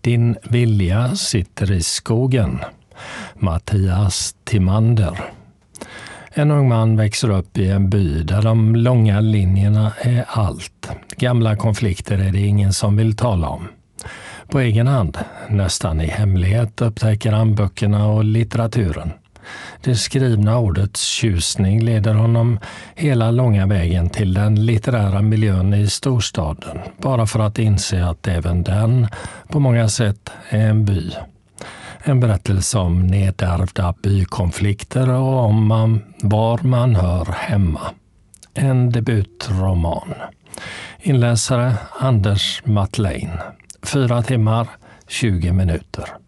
Din vilja sitter i skogen. Mattias Timander. En ung man växer upp i en by där de långa linjerna är allt. Gamla konflikter är det ingen som vill tala om. På egen hand, nästan i hemlighet, upptäcker han böckerna och litteraturen. Det skrivna ordets tjusning leder honom hela långa vägen till den litterära miljön i storstaden, bara för att inse att även den på många sätt är en by. En berättelse om nedärvda bykonflikter och om var man hör hemma. En debutroman. Inläsare Anders Mattlein. 4 timmar, 20 minuter.